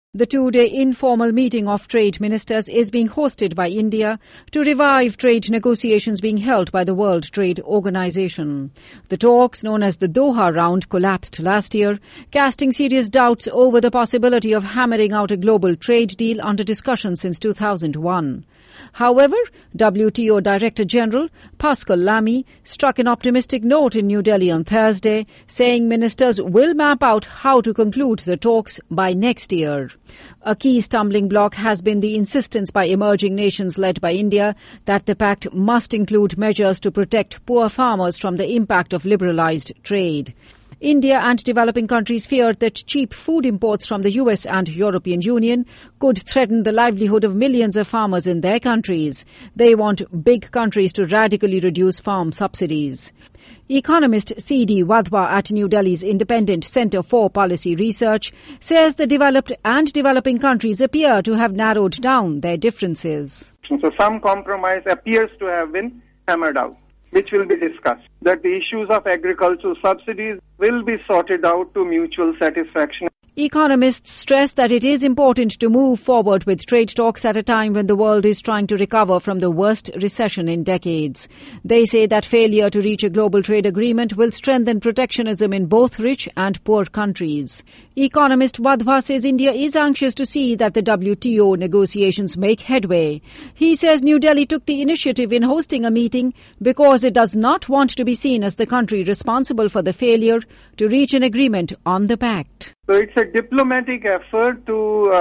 The two-day informal meeting of trade ministers is being hosted by India to revive trade negotiations being held by the World Trade Organization. The talks, known as the Doha Round, collapsed last year, casting serious doubts over the possibility of hammering out a global trade deal under discussion since 2001. However, WTO Director General Pascal Lamy struck an optimistic note in New Delhi on Thursday, saying ministers will map out how to conclude the talks by next year. A key stumbling block has been the insistence by emerging nations led by India that the pact must include measures to protect poor farmers from the impact of liberalized trade. India and developing countries fear that cheap food imports from the US and European Union could threaten the livelihood of millions of farmers in their countries. They want big countries to radically reduce farm subsidies. Economist C.D. Wadhwa at New Delhi's Independent Centre for Policy Research says the developed and developing countries appear to have narrowed down their differences. So some compromise appears to have been hammered out, which will be discussed. That the issues of agricultural subsidies will be sorted out to mutual satisfaction. Economists stress that it is important to move forward with trade talks at a time when the world is trying to recover from the worst recession in decades. They say that failure to reach a global trade agreement will strengthen protectionism in both rich and poor countries. Economist Wadhwa says India is anxious to see that the WTO negotiations make headway. He says New Delhi took the initiative in hosting a meeting because it does not want to be seen as the country responsible for the failure to reach an agreement on the pact. So it's a diplomatic effort to,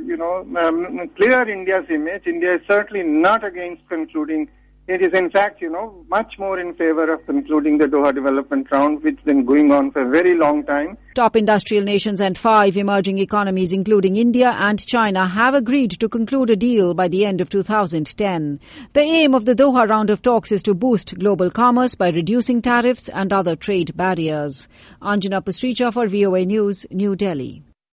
clear India's image. India is certainly not against concluding. It is, in fact, much more in favor of concluding the Doha Development Round, which has been going on for a very long time. Top industrial nations and 5 emerging economies, including India and China, have agreed to conclude a deal by the end of 2010. The aim of the Doha Round of talks is to boost global commerce by reducing tariffs and other trade barriers. Anjana Pasricha for VOA News, New Delhi.